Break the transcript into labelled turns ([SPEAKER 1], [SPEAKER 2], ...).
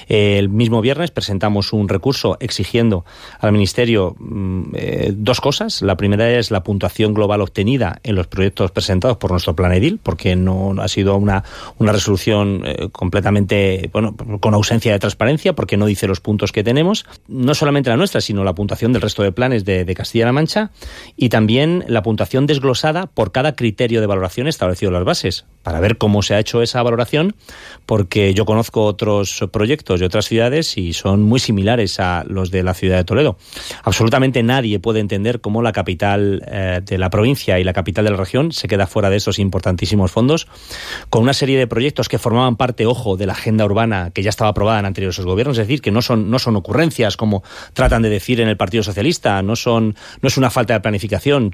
[SPEAKER 1] El mismo viernes presentamos un recurso exigiendo al Ministerio dos cosas. La primera es la puntuación global obtenida en los proyectos presentados por nuestro plan edil, porque no ha sido una resolución completamente, con ausencia de transparencia, porque no dice los puntos que tenemos. No solamente la nuestra, sino la puntuación del resto de planes de Castilla-La Mancha, y también la puntuación desglosada por cada criterio de valoración establecido en las bases, para ver cómo se ha hecho esa valoración, porque yo conozco otros proyectos de otras ciudades y son muy similares a los de la ciudad de Toledo. Absolutamente nadie puede entender cómo la capital de la provincia y la capital de la región se queda fuera de estos importantísimos fondos, con una serie de proyectos que formaban parte, ojo, de la agenda urbana que ya estaba aprobada en anteriores gobiernos. Es decir, que no son ocurrencias como tratan de decir en el Partido Socialista, no es una falta de planificación,